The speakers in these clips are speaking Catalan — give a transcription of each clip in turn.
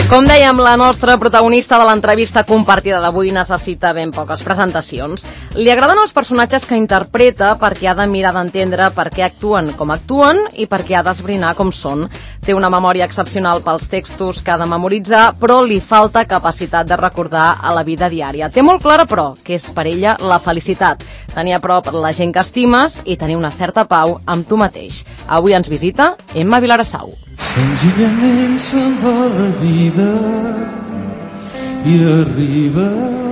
Com dèiem, la nostra protagonista de l'entrevista compartida d'avui necessita ben poques presentacions. Li agraden els personatges que interpreta perquè ha de mirar d'entendre per què actuen com actuen i per què ha d'esbrinar com són. Té una memòria excepcional pels textos que ha de memoritzar, però li falta capacitat de recordar a la vida diària. Té molt clara, però, que és per ella la felicitat. Tenir a prop la gent que estimes i tenir una certa pau amb tu mateix. Avui ens visita Emma Vilarassau. Senzillament se'n va la vida i arriba.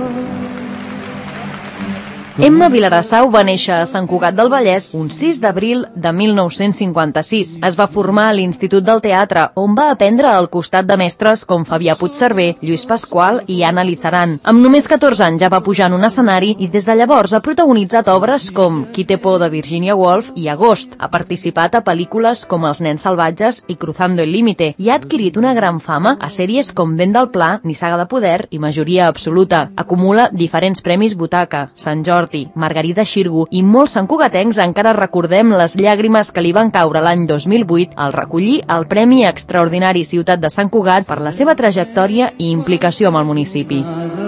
Emma Vilarassau va néixer a Sant Cugat del Vallès un 6 d'abril de 1956. Es va formar a l'Institut del Teatre, on va aprendre al costat de mestres com Fabià Puigcerver, Lluís Pasqual i Anna Lizaran. Amb només 14 anys ja va pujar en un escenari i des de llavors ha protagonitzat obres com Qui té por de Virginia Woolf i Agost. Ha participat a pel·lícules com Els nens salvatges i Cruzando el límite i ha adquirit una gran fama a sèries com Vent del Pla, Nissaga de poder i Majoria absoluta. Acumula diferents premis Butaca, Sant Jordi, Margarida Xirgu i molts santcugatencs encara recordem les llàgrimes que li van caure l'any 2008 al recollir el Premi Extraordinari Ciutat de Sant Cugat per la seva trajectòria i implicació amb el municipi.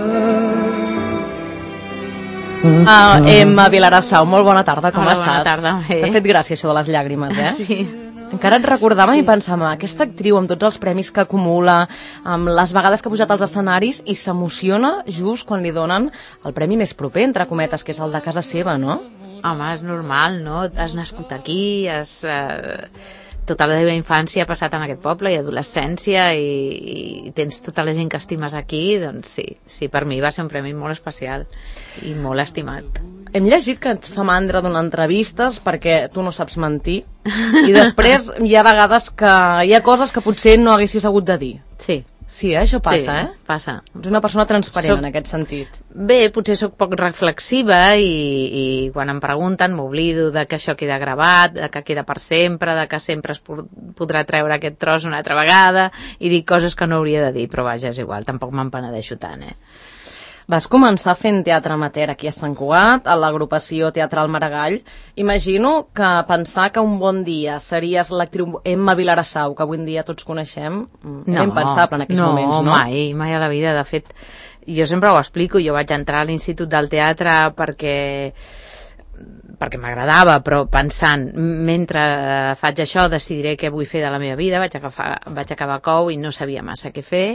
Emma Vilarassau, molt bona tarda, com estàs? Bona tarda. T'ha fet gràcia això de les llàgrimes, eh? Sí. Encara et recordava i pensava, aquesta actriu amb tots els premis que acumula, amb les vegades que ha pujat als escenaris i s'emociona just quan li donen el premi més proper, entre cometes, que és el de casa seva, no? Home, és normal, no? Has nascut aquí, tota la teva infància ha passat en aquest poble i adolescència i tens tota la gent que estimes aquí, doncs sí, per mi va ser un premi molt especial i molt estimat. Hem llegit que et fa mandra donar entrevistes perquè tu no saps mentir i després hi ha vegades que hi ha coses que potser no haguessis hagut de dir. Sí, això passa, sí, passa. Ets una persona transparent en aquest sentit. Bé, potser sóc poc reflexiva i quan em pregunten m'oblido de que això queda gravat, de que queda per sempre, de que sempre es podrà treure aquest tros una altra vegada i dir coses que no hauria de dir, però vaja, és igual, tampoc me'n penedeixo tant, Vas començar fent teatre amateur aquí a Sant Cugat, a l'agrupació Teatral Maragall. Imagino que pensar que un bon dia series l'actriu Emma Vilarassau, que avui en dia tots coneixem, era impensable en aquells moments, no? No, mai a la vida. De fet, jo sempre ho explico, jo vaig entrar a l'Institut del Teatre perquè m'agradava, però pensant, mentre faig això decidiré què vull fer de la meva vida, vaig acabar COU i no sabia massa què fer.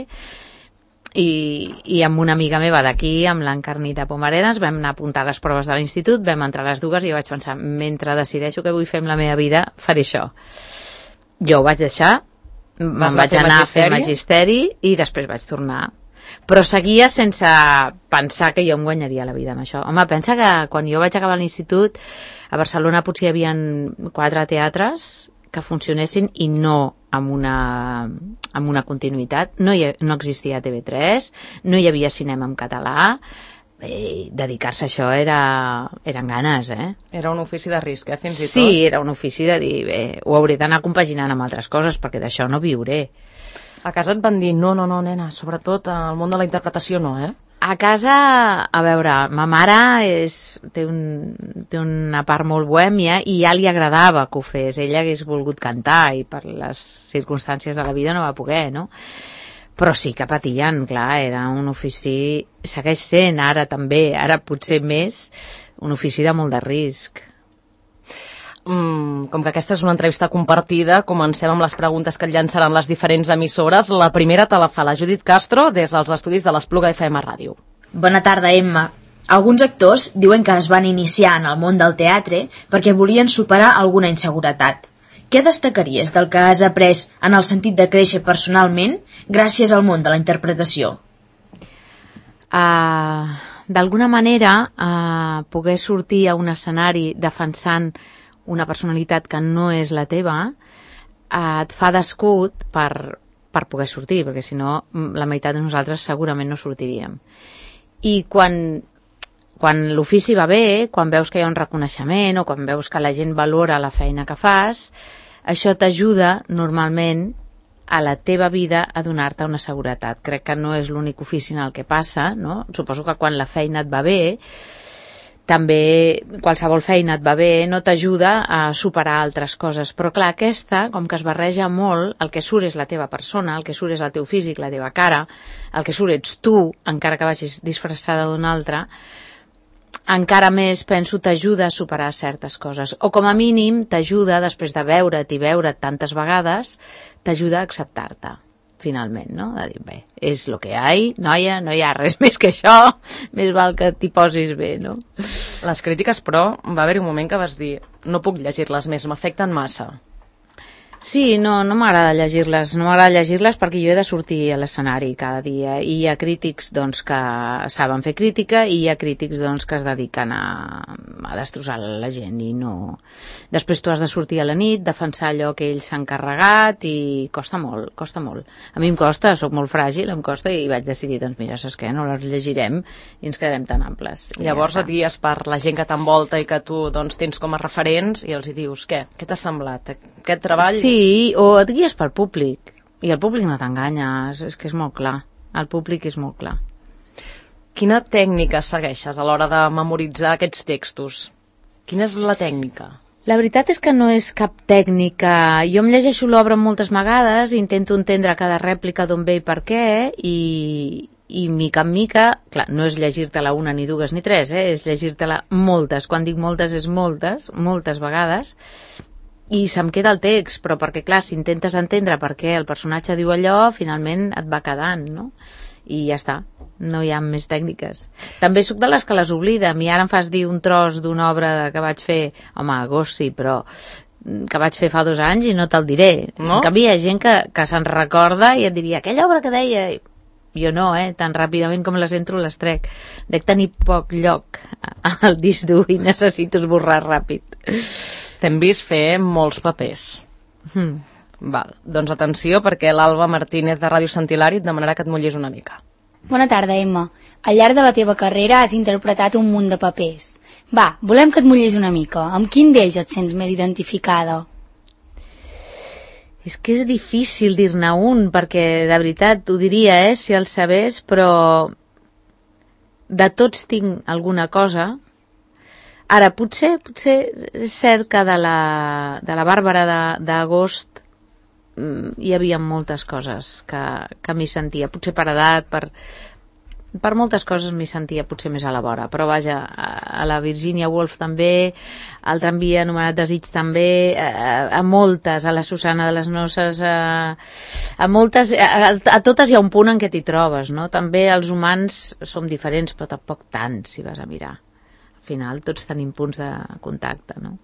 I amb una amiga meva d'aquí, amb l'Encarnita Pomaredas, vam anar a apuntar les proves de l'institut, vam entrar a les dues i jo vaig pensar, mentre decideixo què vull fer amb la meva vida, faré això. Jo ho vaig deixar, me'n vaig anar a fer magisteri i després vaig tornar. Però seguia sense pensar que jo em guanyaria la vida amb això. Home, pensa que quan jo vaig acabar l'institut, a Barcelona potser hi havia 4 teatres que funcionessin i no amb una continuïtat. No existia TV3, no hi havia cinema en català. Dedicar-se a això eren ganes, Era un ofici de risc, fins i tot. Sí, era un ofici de dir, ho hauré d'anar compaginant amb altres coses, perquè d'això no viuré. A casa et van dir, no, nena, sobretot al món de la interpretació no, A casa, a veure, ma mare té una part molt bohèmia i ja li agradava que ho fes. Ella hagués volgut cantar i per les circumstàncies de la vida no va poder, no? Però sí que patien, clar, era un ofici, segueix sent ara també, ara potser més, un ofici de molt de risc. Com que aquesta és una entrevista compartida, comencem amb les preguntes que et llançaran les diferents emissores. La primera te la fa la Judit Castro des dels estudis de l'Espluga FM Ràdio. Bona tarda, Emma. Alguns actors diuen que es van iniciar en el món del teatre perquè volien superar alguna inseguretat. Què destacaries del que has après en el sentit de créixer personalment gràcies al món de la interpretació? D'alguna manera, poder sortir a un escenari defensant una personalitat que no és la teva et fa d'escut per poder sortir, perquè si no la meitat de nosaltres segurament no sortiríem. I quan l'ofici va bé, quan veus que hi ha un reconeixement o quan veus que la gent valora la feina que fas, això t'ajuda normalment a la teva vida a donar-te una seguretat. Crec que no és l'únic ofici en el que passa, no? Suposo que quan la feina et va bé també qualsevol feina et va bé, no t'ajuda a superar altres coses. Però clar, aquesta, com que es barreja molt, el que surt és la teva persona, el que surt és el teu físic, la teva cara, el que surt ets tu, encara que vagis disfressada d'un altre, encara més, penso, t'ajuda a superar certes coses. O com a mínim t'ajuda, després de veure't i veure't tantes vegades, t'ajuda a acceptar-te, finalment, no? De dir, bé, és el que hi ha, noia, no hi ha res més que això, més val que t'hi posis bé, no? Les crítiques, però, va haver-hi un moment que vas dir no puc llegir-les més, m'afecten massa. Sí, no m'agrada llegir-les perquè jo he de sortir a l'escenari cada dia i hi ha crítics doncs, que saben fer crítica i hi ha crítics doncs, que es dediquen a destrossar la gent i no... Després tu has de sortir a la nit, defensar allò que ells s'han carregat i costa molt, costa molt. A mi em costa, sóc molt fràgil, em costa i vaig decidir, doncs mira, saps què, no les llegirem i ens quedarem tan amples. Llavors et guies per la gent que t'envolta i que tu doncs, tens com a referents i els hi dius, què t'ha semblat? Aquest treball... Sí, o et guies pel públic i el públic no t'enganya, és que és molt clar, el públic és molt clar. Quina tècnica segueixes a l'hora de memoritzar aquests textos? Quina és la tècnica? La veritat és que no és cap tècnica. Jo em llegeixo l'obra moltes vegades, intento entendre cada rèplica d'on ve i per què i mica en mica, clar, no és llegir-te-la una ni dues ni tres, és llegir-te-la moltes, quan dic moltes és moltes vegades, i se'm queda el text, però perquè, clar, si intentes entendre per què el personatge diu allò, finalment et va quedant, no? I ja està, no hi ha més tècniques. També sóc de les que les oblida. A mi ara em fas dir un tros d'una obra que vaig fer, home, agost sí, però que vaig fer fa 2 anys i no te'l diré. No? En canvi, hi ha gent que se'n recorda i et diria, aquella obra que deia... Jo no, tan ràpidament com les entro les trec. Dec tenir poc lloc al disc dur i necessito esborrar ràpid. T'hem vist fer molts papers. Val, doncs atenció, perquè l'Alba Martínez de Ràdio Sant Hilari et demanarà que et mullis una mica. Bona tarda, Emma. Al llarg de la teva carrera has interpretat un munt de papers. Va, volem que et mullis una mica. Amb quin d'ells et sents més identificada? És que és difícil dir-ne un, perquè de veritat ho diria, si el sabés, però de tots tinc alguna cosa. Ara, potser és cert que de la Bàrbara d'Agost hi havia moltes coses que m'hi sentia, potser per edat, per moltes coses m'hi sentia potser més a la vora, però vaja, a la Virginia Woolf també, al Tramvia anomenat Desig també, a moltes, a la Susana de les Noces, a moltes, a totes hi ha un punt en què t'hi trobes, no? També els humans som diferents, però tampoc tant, si vas a mirar. Al final tots tenim punts de contacte, no?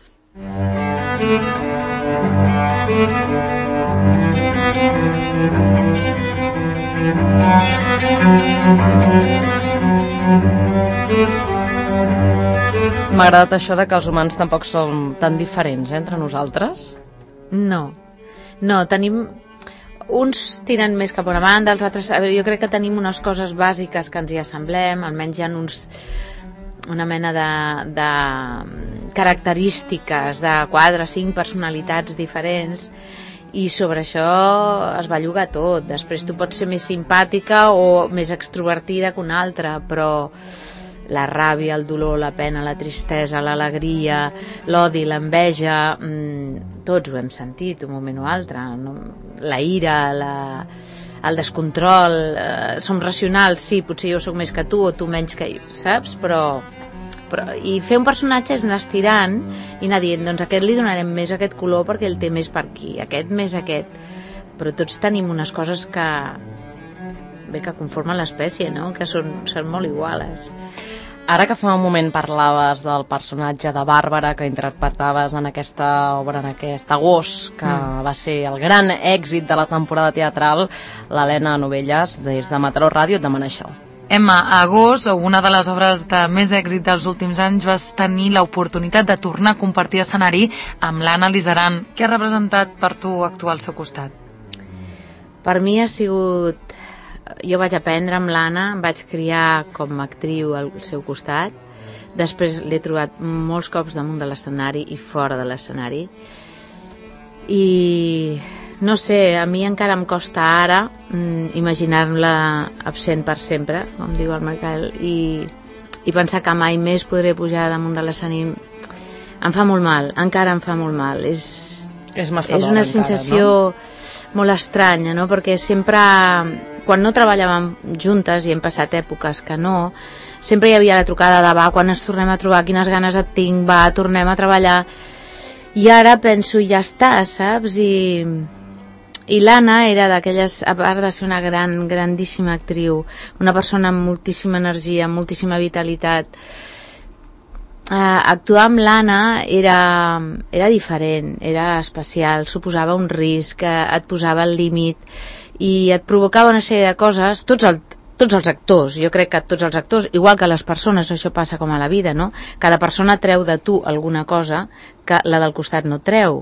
M'ha agradat això de que els humans tampoc som tan diferents entre nosaltres. No, tenim... Uns tiren més cap a una banda, els altres... A veure, jo crec que tenim unes coses bàsiques que ens hi assemblem, almenys hi ha una mena de característiques de 4 o 5 personalitats diferents i sobre això es belluga tot. Després tu pots ser més simpàtica o més extrovertida que una altra, però la ràbia, el dolor, la pena, la tristesa, l'alegria, l'odi, l'enveja, tots ho hem sentit un moment o altre, no? La ira, el descontrol, som racionals, sí, potser jo sóc més que tu o tu menys que jo, saps? Però i fer un personatge és anar estirant i anar dient, doncs aquest li donarem més aquest color perquè el té més per aquí, aquest més aquest, però tots tenim unes coses que conformen l'espècie, no? Que són molt iguales. Ara que fa un moment parlaves del personatge de Bàrbara que interpretaves en aquesta obra, en aquest agost, que va ser el gran èxit de la temporada teatral, l'Helena Novelles, des de Mataró Ràdio, et demana això. Emma, a agost, una de les obres de més èxit dels últims anys, vas tenir l'oportunitat de tornar a compartir escenari amb l'Anna Lizaran. Què ha representat per tu actuar al seu costat? Per mi ha sigut... Jo vaig aprendre amb l'Anna, em vaig criar com a actriu al seu costat, després l'he trobat molts cops damunt de l'escenari i fora de l'escenari, i no sé, a mi encara em costa ara imaginar-la absent per sempre, com diu el Michael, i i pensar que mai més podré pujar damunt de l'escenari em fa molt mal, encara em fa molt mal. És una sensació molt estranya, no? Perquè sempre, quan no treballàvem juntes, i hem passat èpoques que no, sempre hi havia la trucada de va, quan ens tornem a trobar, quines ganes et tinc, va, tornem a treballar. I ara penso, ja està, saps? I l'Anna era d'aquelles, a part de ser una grandíssima actriu, una persona amb moltíssima energia, amb moltíssima vitalitat, actuar amb l'Anna era diferent, era especial, suposava un risc, et posava al límit i et provocava una sèrie de coses. Tots els actors, jo crec que tots els actors, igual que les persones, això passa com a la vida, no? Cada persona treu de tu alguna cosa que la del costat no treu.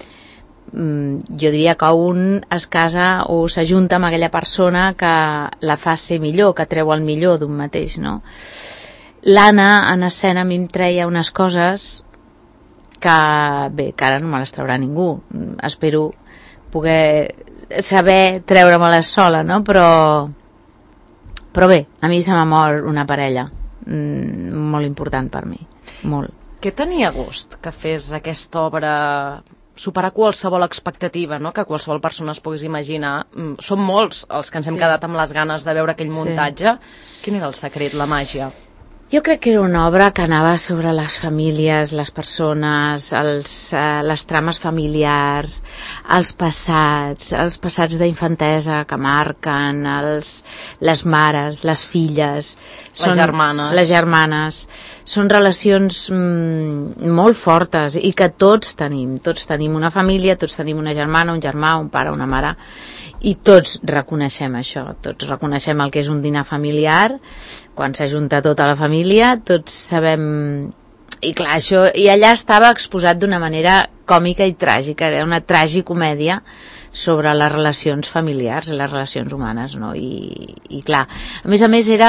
Jo diria que un es casa o s'ajunta amb aquella persona que la fa ser millor, que treu el millor d'un mateix, no? L'Anna en escena a mi em treia unes coses que, bé, que ara no me les traurà ningú. Espero poder saber treure-me-les sola, no? Però bé, a mi se m'ha mort una parella molt important per mi, molt. Què tenia gust que fes aquesta obra, superar qualsevol expectativa, no? Que qualsevol persona es pogués imaginar? Som molts els que ens hem quedat amb les ganes de veure aquell muntatge. Quin era el secret, la màgia? Jo crec que era una obra que anava sobre les famílies, les persones, les trames familiars, els passats d'infantesa que marquen, les mares, les filles, les germanes. Són relacions molt fortes i que tots tenim una família, tots tenim una germana, un germà, un pare, una mare, i tots reconeixem això, tots reconeixem el que és un dinar familiar, quan s'ajunta tota la família, tots sabem. I clar, això, i allà estava exposat d'una manera còmica i tràgica, era una tragicomèdia sobre les relacions familiars, les relacions humanes, no? I clar, a més era,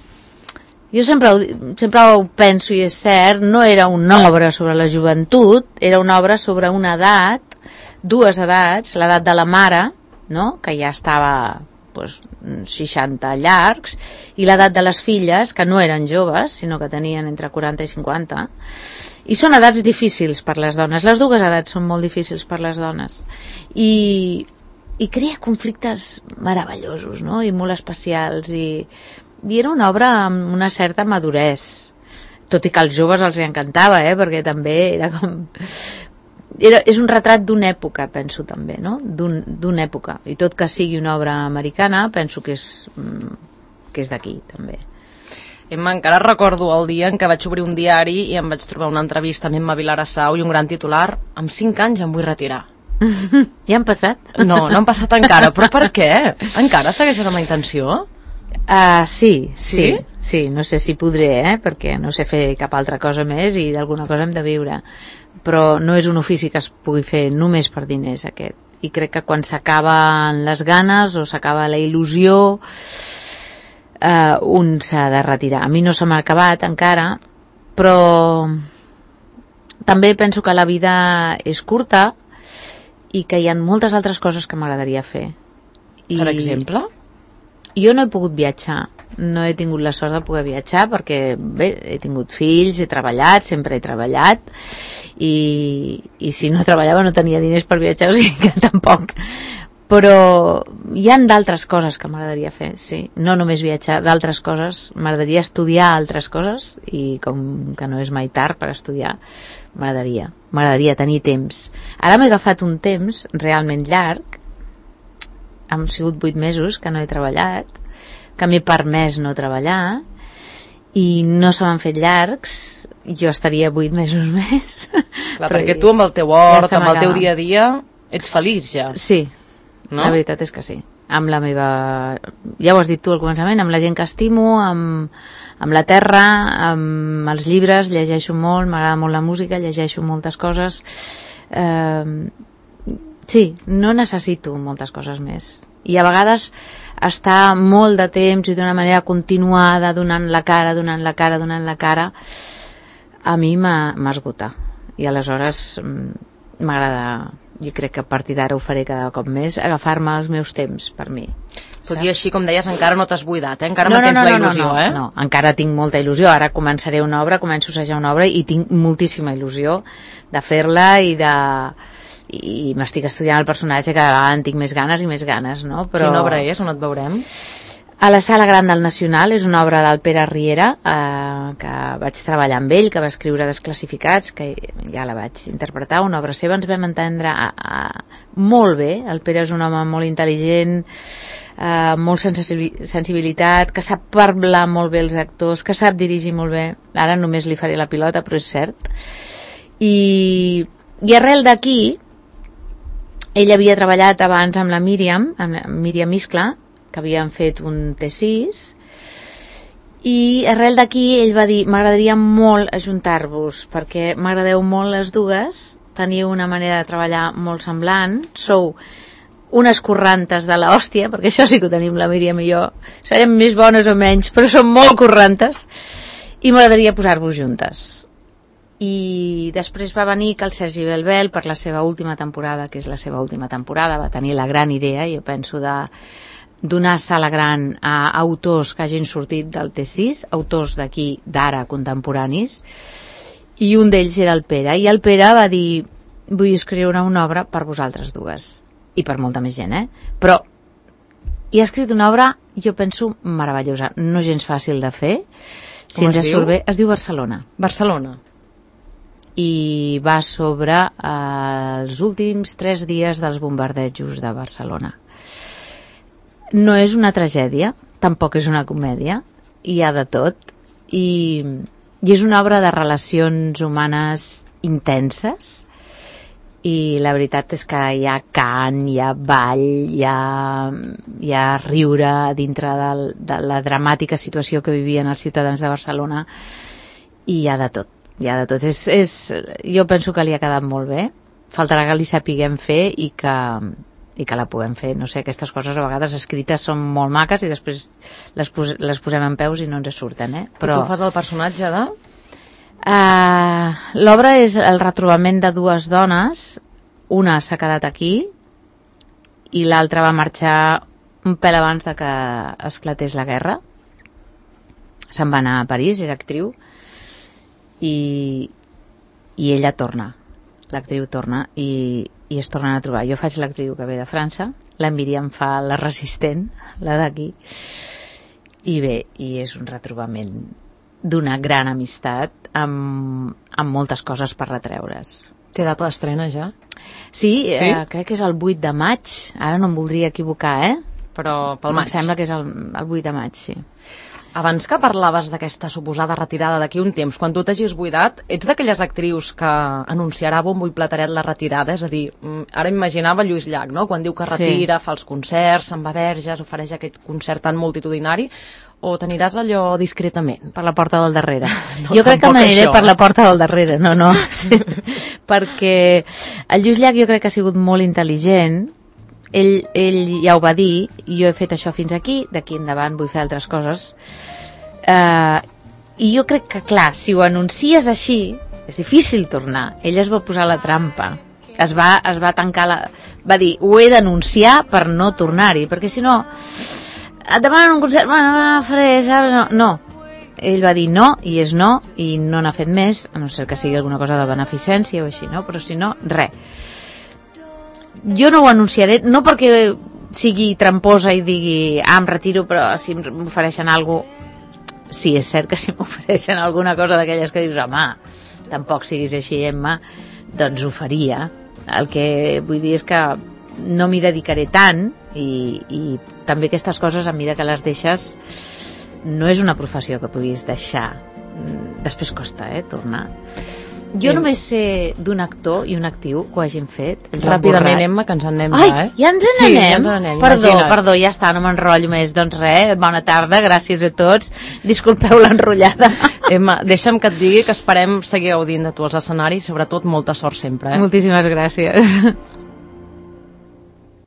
jo sempre ho penso i és cert, no era una obra sobre la joventut, era una obra sobre una edat, dues edats, l'edat de la mare, no? Que ja estava 60 llargs, i l'edat de les filles, que no eren joves, sinó que tenien entre 40 i 50, i són edats difícils per les dones, les dues edats són molt difícils per les dones, i crea conflictes meravellosos, no? I molt especials, i era una obra amb una certa maduresa, tot i que als joves els encantava, perquè també era com... és un retrat d'una època, penso també, no? D'una època, i tot que sigui una obra americana penso que és d'aquí també. Emma, encara recordo el dia en què vaig obrir un diari i em vaig trobar una entrevista amb Emma Vilarasau i un gran titular: amb 5 anys em vull retirar. Ja han passat? No han passat encara, però per què? Encara segueixes amb la intenció? Sí, no sé si podré, perquè no sé fer cap altra cosa més i d'alguna cosa hem de viure, però no és un ofici que es pugui fer només per diners, aquest. I crec que quan s'acaben les ganes o s'acaba la il·lusió, un s'ha de retirar. A mi no se m'ha acabat encara, però també penso que la vida és curta i que hi ha moltes altres coses que m'agradaria fer. Per exemple? Jo no he pogut viatjar, no he tingut la sort de poder viatjar perquè, bé, he tingut fills, he treballat, sempre he treballat, i si no treballava no tenia diners per viatjar, o sigui que tampoc. Però hi ha d'altres coses que m'agradaria fer, sí, no només viatjar, d'altres coses. M'agradaria estudiar altres coses, i com que no és mai tard per estudiar, m'agradaria tenir temps. Ara m'he agafat un temps realment llarg, han sigut 8 mesos que no he treballat, que m'he permès no treballar, i no se m'han fet llargs. Jo estaria 8 mesos més. Clar, perquè tu amb el teu hort, amb el teu dia a dia, ets feliç ja. Sí, no? La veritat és que sí. Amb la meva... Ja ho has dit tu al començament, amb la gent que estimo, amb la terra, amb els llibres, llegeixo molt, m'agrada molt la música, llegeixo moltes coses. Sí, no necessito moltes coses més. I a vegades estar molt de temps i d'una manera continuada, donant la cara, a mi m'esgota. I aleshores m'agrada, jo crec que a partir d'ara ho faré cada cop més, agafar-me els meus temps per mi. Tot i així, com deies, encara no t'has buidat, encara mantens la il·lusió, No, encara tinc molta il·lusió. Ara començaré una obra, començo a assajar una obra i tinc moltíssima il·lusió de fer-la i m'estic estudiant el personatge, cada vegada en tinc més ganes, no? Però... Quina obra és? On et veurem? A la Sala Gran del Nacional, és una obra del Pere Riera, que vaig treballar amb ell, que va escriure Desclassificats, que ja la vaig interpretar, una obra seva, ens vam entendre molt bé. El Pere és un home molt intel·ligent, molt sensibilitat, que sap parlar molt bé els actors, que sap dirigir molt bé. Ara només li faré la pilota, però és cert. I arrel d'aquí, ell havia treballat abans amb la Míriam Iscla, que havien fet un T6, i arrel d'aquí ell va dir: m'agradaria molt ajuntar-vos, perquè m'agradeu molt les dues, teniu una manera de treballar molt semblant, sou unes corrantes de l'hòstia, perquè això sí que ho tenim la Míriam i jo, serem més bones o menys, però som molt corrantes, i m'agradaria posar-vos juntes. I després va venir que el Sergi Belbel, per la seva última temporada, que és la seva última temporada, va tenir la gran idea, jo penso, de donar sala gran a autors que hagin sortit del T6, autors d'aquí, d'ara, contemporanis, i un d'ells era el Pere, i el Pere va dir: vull escriure una obra per vosaltres dues, i per molta més gent, però i ha escrit una obra, jo penso, meravellosa, no gens fàcil de fer, si ens surt bé, es diu Barcelona. Barcelona. I va sobre els últims 3 dies dels bombardejos de Barcelona. No és una tragèdia, tampoc és una comèdia, hi ha de tot, i és una obra de relacions humanes intenses, i la veritat és que hi ha cant, hi ha ball, hi ha riure dintre de la dramàtica situació que vivien els ciutadans de Barcelona, i hi ha de tot. Jo penso que li ha quedat molt bé, faltarà que li sapiguem fer i que la puguem fer. No sé, aquestes coses a vegades escrites són molt maques i després les posem en peus i no ens surten, Però... I tu fas el personatge de? L'obra és el retrobament de 2 dones, una s'ha quedat aquí i l'altra va marxar un pèl abans de que esclatés la guerra. Se'n va anar a París, era actriu, i ella torna, l'actriu torna i es tornen a trobar. Jo faig l'actriu que ve de França, la Míriam fa la resistent, la d'aquí, i bé, i és un retrobament d'una gran amistat amb moltes coses per retreure's. Té data d'estrena ja? Sí? Crec que és el 8 de maig, ara no em voldria equivocar, però pel maig. Em sembla que és el 8 de maig, sí. Abans que parlaves d'aquesta suposada retirada d'aquí un temps, quan tu t'hagis buidat, ets d'aquelles actrius que anunciarà bombo i plateret la retirada? És a dir, ara imaginava Lluís Llach, no? Quan diu que retira, fa els concerts, se'n va a Verges, ofereix aquest concert tan multitudinari, o t'aniràs allò discretament? Per la porta del darrere. No, jo crec que m'aniré per la porta del darrere, no. Sí. Perquè el Lluís Llach jo crec que ha sigut molt intel·ligent. Ell ja ho va dir, jo he fet això fins aquí, d'aquí endavant vull fer altres coses, i jo crec que, clar, si ho anuncies així és difícil tornar. Ell es va posar la trampa, es va tancar va dir, ho he d'anunciar per no tornar-hi, perquè si no et demanen un concert, faré, no, ell va dir no, i és no, i no n'ha fet més, a no ser que sigui alguna cosa de beneficència o així, no? Però si no, res. Jo no ho anunciaré, no perquè sigui tramposa i digui em retiro, però si m'ofereixen alguna cosa, sí, és cert que si m'ofereixen alguna cosa d'aquelles que dius, home, tampoc siguis així, Emma, doncs ho faria. El que vull dir és que no m'hi dedicaré tant i també aquestes coses, a mesura que les deixes, no és una professió que puguis deixar. Després costa, tornar. Jo només sé d'un actor i un actiu que ho hagin fet. Ràpidament, Emma, que ens en anem ja, ja, ja ens en anem? Ja ens en anem. Perdó, ja està, no m'enrotllo més. Doncs res, bona tarda, gràcies a tots. Disculpeu l'enrotllada. Emma, deixa'm que et digui que esperem seguir gaudint de tu als escenaris, sobretot molta sort sempre. Moltíssimes gràcies.